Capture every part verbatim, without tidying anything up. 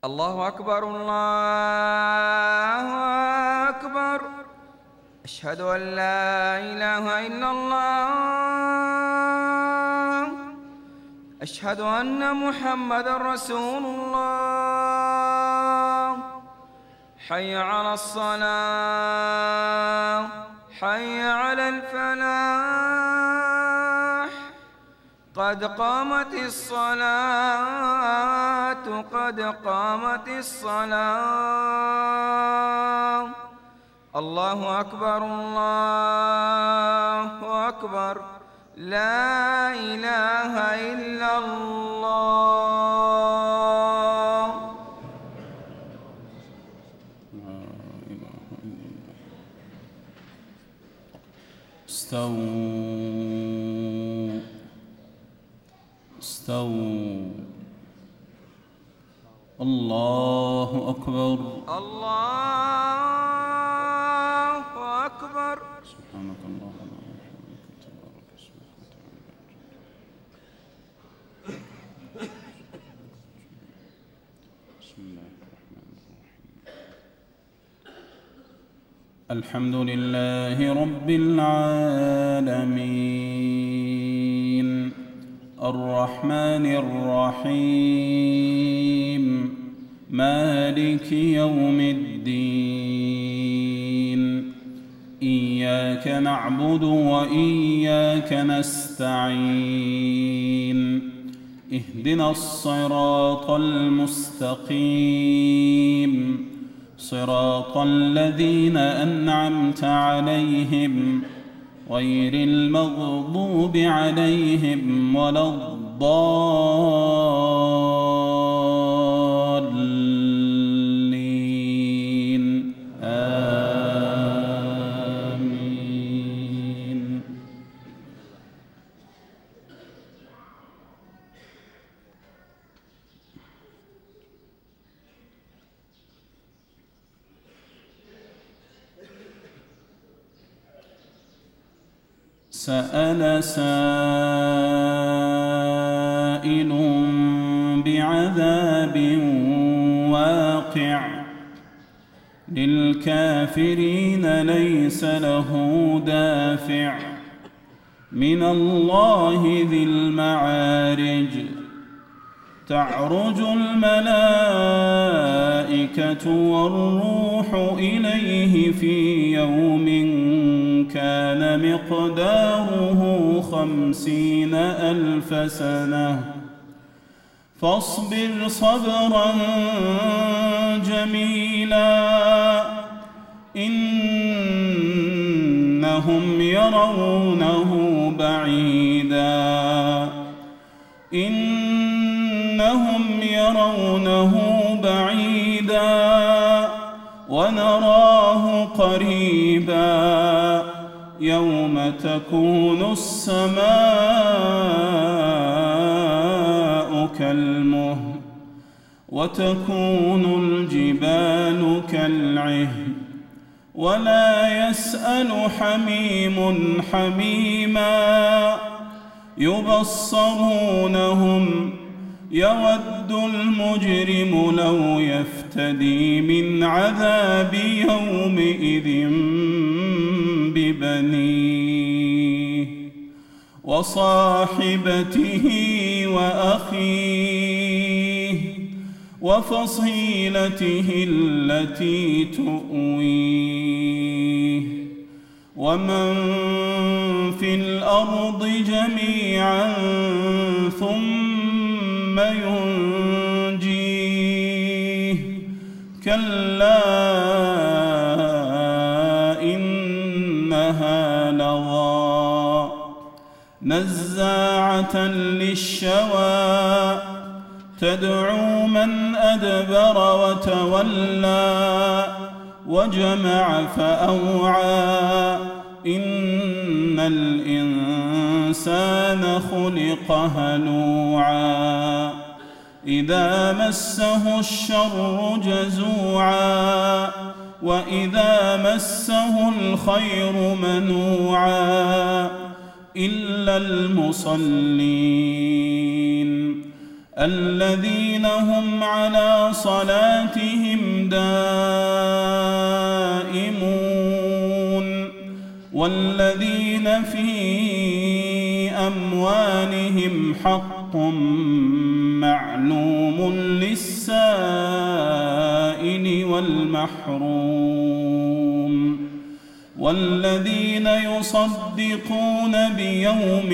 الله أكبر الله أكبر. أشهد أن لا إله إلا الله. أشهد أن محمد رسول الله. حي على الصلاة، حي على الفلاح. قد قامت الصلاة، قد قامت الصلاة. الله أكبر الله أكبر. لا إله إلا الله. استووا استووا. الله أكبر الله أكبر. سبحانك اللهم وبحمدك تبارك اسمك وتعالى جدك. بسم الله الرحمن الرحيم. الحمد لله رب العالمين الرحمن الرحيم مالك يوم الدين. إياك نعبد وإياك نستعين. اهدنا الصراط المستقيم صراط الذين أنعمت عليهم غير المغضوب عليهم ولا الضالين. آمين. سأل سائل بعذاب واقع للكافرين ليس له دافع من الله ذي المعارج. تعرج الملائكة والروح إليه في يوم كان مقداره خمسين ألف سنة. فاصبر صبرا جميلا إنهم يرونه بعيدا إنهم يرونه بعيدا ونراه قريبا. يوم تكون السماء كالمهل وتكون الجبال كالعهن ولا يسأل حميم حميما. يبصرونهم يود المجرم لو يفتدي من عذاب يومئذ ببنيه وصاحبته وأخيه وفصيلته التي تؤويه ومن في الأرض جميعا ثم ينجيه. كلا إنها لظى نزاعة للشوى تدعو من أدبر وتولى وجمع فأوعى. إن الإنسان خلق هلوعا إذا مسه الشر جزوعا وإذا مسه الخير منوعا إلا المصلين الذين هم على صلاتهم دائمون والذين في أموالهم حق معلوم للسائل والمحروم والذين يصدقون بيوم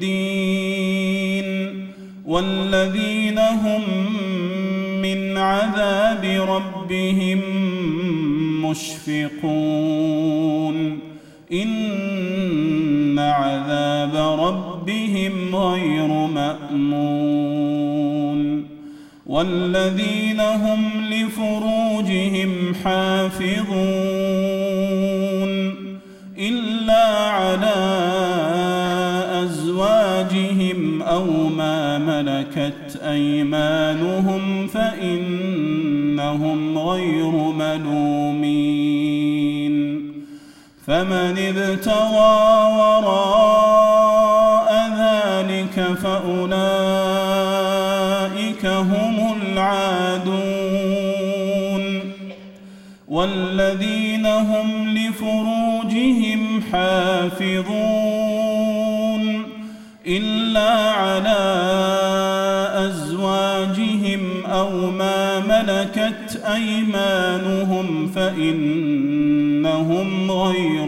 الدين والذين هم من عذاب ربهم مشفقون إن عذاب ربهم غير مأمون والذين هم لفروجهم حافظون إلا على أزواجهم أو ما ملكت أيمانهم فإنهم غير ملومين فمن ابتغى وراء ذلك فأولئك هم العادون والذين هم لفروجهم حافظون إلا على أزواجهم أو ما ملكت أيمانهم فإنهم غير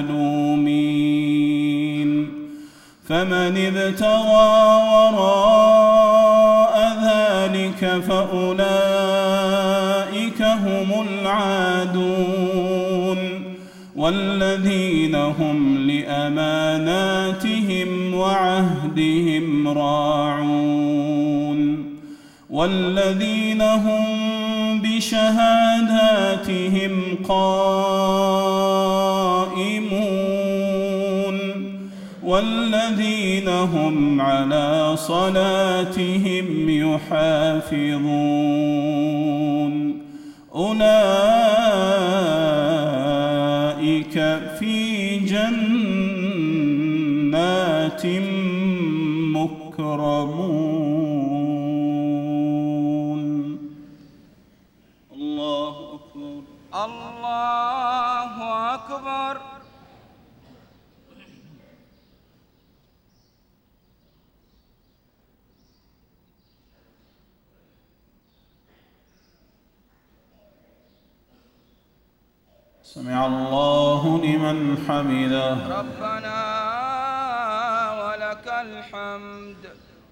ملومين فمن ابتغى وراء ذلك فأولئك هم العادون والذين هم لأماناتهم وعهدهم راعون والذين هم بشهاداتهم قائمون والذين هم على صلاتهم يحافظون أولئك في جنات مكرمون. الله أكبر. الله أكبر. سمع الله لمن حمده. ربنا ولك الحمد.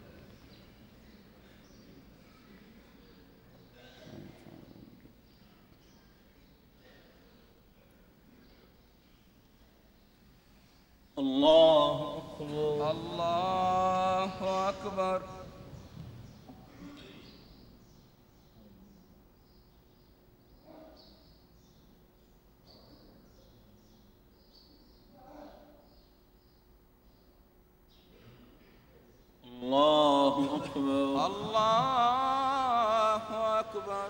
الله أكبر. الله أكبر. الله أكبر. الله أكبر.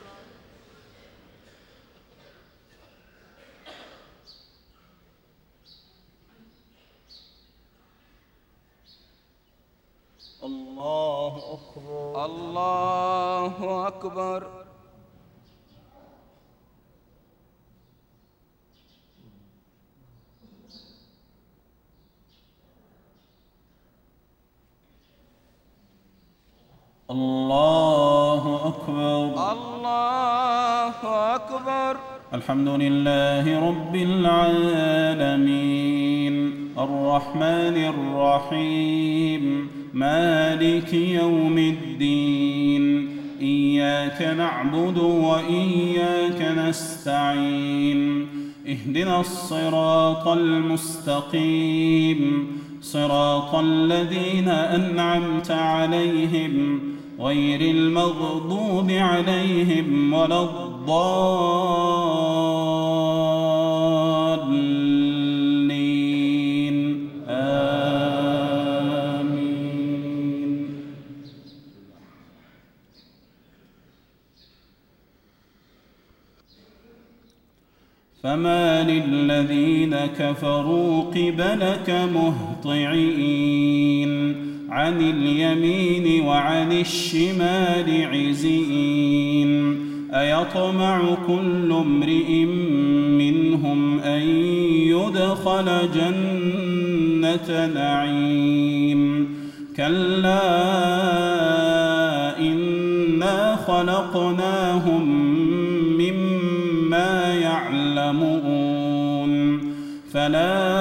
الله أكبر. الله أكبر. الله أكبر. الله أكبر. الحمد لله رب العالمين الرحمن الرحيم مالك يوم الدين إياك نعبد وإياك نستعين اهدنا الصراط المستقيم صراط الذين أنعمت عليهم غير المغضوب عليهم ولا الضالين آمين. فما للذين كفروا قبلك مهطعين عن اليمين وعن الشمال عزين أيطمع كل امرئ منهم أن يدخل جنة نعيم كلا إنا خلقناهم مما يعلمون فلا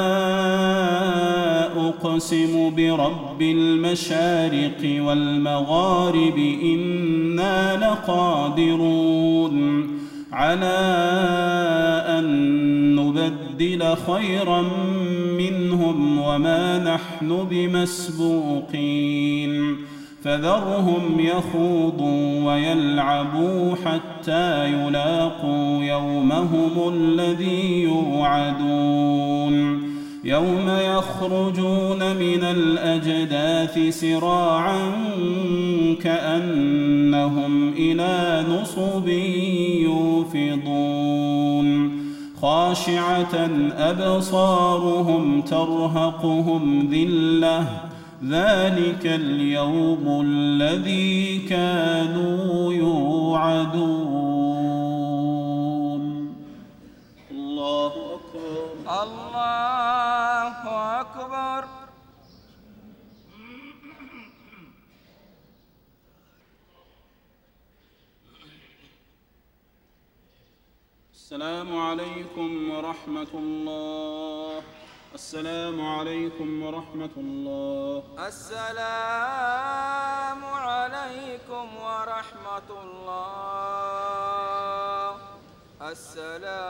أقسم برب المشارق والمغارب إنا لقادرون على أن نبدل خيرا منهم وما نحن بمسبوقين فذرهم يخوضوا ويلعبوا حتى يلاقوا يومهم الذي يوعدون يوم يخرجون من الأجداث سراعا كأنهم إلى نصب يوفضون خاشعة أبصارهم ترهقهم ذلة ذلك اليوم الذي كانوا يوعدون الله أكبر الله أكبر. السلام عليكم ورحمة الله. السلام عليكم ورحمة الله. السلام عليكم ورحمة الله. السلام